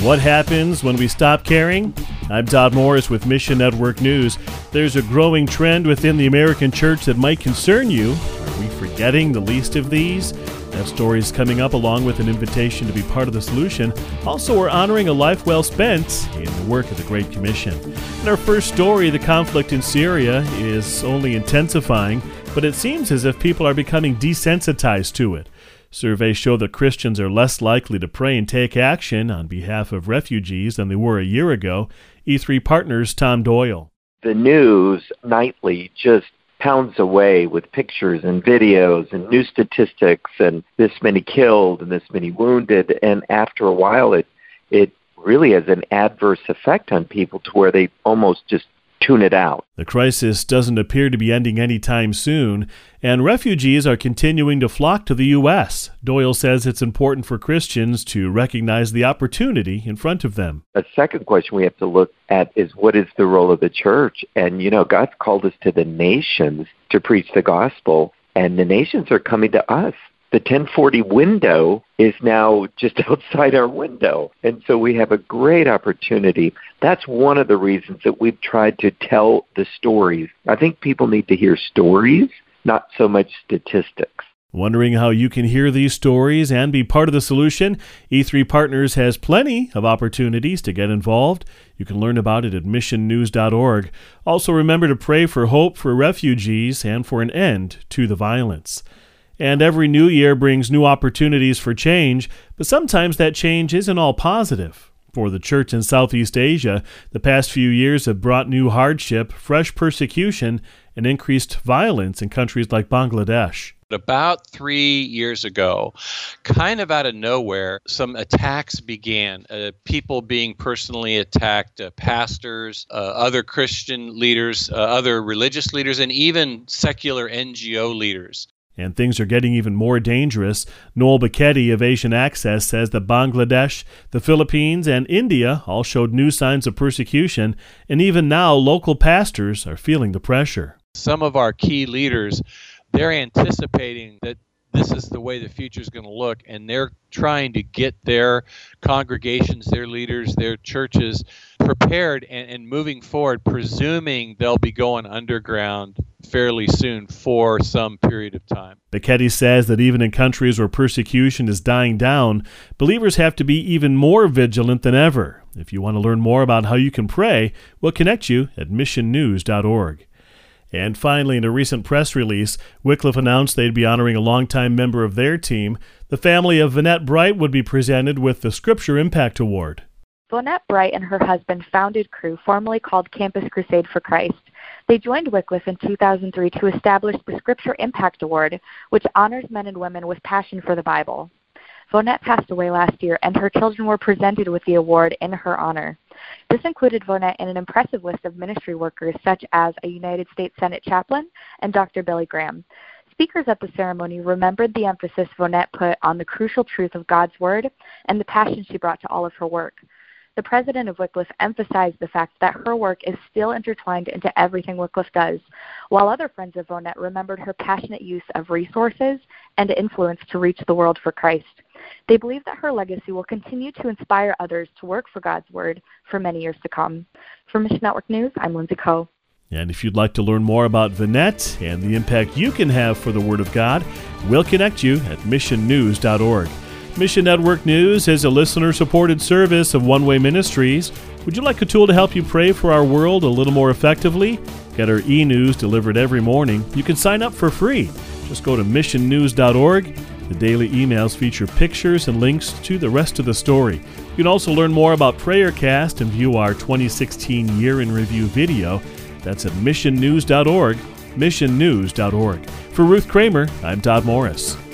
What happens when we stop caring? I'm Todd Morris with Mission Network News. There's a growing trend within the American church that might concern you. Are we forgetting the least of these? That story is coming up along with an invitation to be part of the solution. Also, we're honoring a life well spent in the work of the Great Commission. In our first story, the conflict in Syria is only intensifying, but it seems as if people are becoming desensitized to it. Surveys show that Christians are less likely to pray and take action on behalf of refugees than they were a year ago. E3 Partners' Tom Doyle. The news nightly just pounds away with pictures and videos and new statistics and this many killed and this many wounded. And after a while, it really has an adverse effect on people to where they almost just tune it out. The crisis doesn't appear to be ending anytime soon, and refugees are continuing to flock to the U.S. Doyle says it's important for Christians to recognize the opportunity in front of them. A second question we have to look at is, what is the role of the church? And, God's called us to the nations to preach the gospel, and the nations are coming to us. The 1040 window is now just outside our window. And so we have a great opportunity. That's one of the reasons that we've tried to tell the stories. I think people need to hear stories, not so much statistics. Wondering how you can hear these stories and be part of the solution? E3 Partners has plenty of opportunities to get involved. You can learn about it at missionnews.org. Also remember to pray for hope for refugees and for an end to the violence. And every new year brings new opportunities for change, but sometimes that change isn't all positive. For the church in Southeast Asia, the past few years have brought new hardship, fresh persecution, and increased violence in countries like Bangladesh. About 3 years ago, kind of out of nowhere, some attacks began. People being personally attacked, pastors, other Christian leaders, other religious leaders, and even secular NGO leaders. And things are getting even more dangerous. Noel Bacchetti of Asian Access says that Bangladesh, the Philippines, and India all showed new signs of persecution, and even now local pastors are feeling the pressure. Some of our key leaders, they're anticipating that this is the way the future is going to look, and they're trying to get their congregations, their leaders, their churches prepared and moving forward, presuming they'll be going underground fairly soon for some period of time. Bacchetti says that even in countries where persecution is dying down, believers have to be even more vigilant than ever. If you want to learn more about how you can pray, we'll connect you at missionnews.org. And finally, in a recent press release, Wycliffe announced they'd be honoring a longtime member of their team. The family of Vonette Bright would be presented with the Scripture Impact Award. Vonette Bright and her husband founded Cru, formerly called Campus Crusade for Christ. They joined Wycliffe in 2003 to establish the Scripture Impact Award, which honors men and women with passion for the Bible. Vonette passed away last year, and her children were presented with the award in her honor. This included Vonette in an impressive list of ministry workers such as a United States Senate chaplain and Dr. Billy Graham. Speakers at the ceremony remembered the emphasis Vonette put on the crucial truth of God's Word and the passion she brought to all of her work. The president of Wycliffe emphasized the fact that her work is still intertwined into everything Wycliffe does, while other friends of Vonette remembered her passionate use of resources and influence to reach the world for Christ. They believe that her legacy will continue to inspire others to work for God's Word for many years to come. For Mission Network News, I'm Lindsay Coe. And if you'd like to learn more about Vonette and the impact you can have for the Word of God, we'll connect you at missionnews.org. Mission Network News is a listener-supported service of One Way Ministries. Would you like a tool to help you pray for our world a little more effectively? Get our e-news delivered every morning. You can sign up for free. Just go to missionnews.org. The daily emails feature pictures and links to the rest of the story. You can also learn more about PrayerCast and view our 2016 Year in Review video. That's at missionnews.org, missionnews.org. For Ruth Kramer, I'm Todd Morris.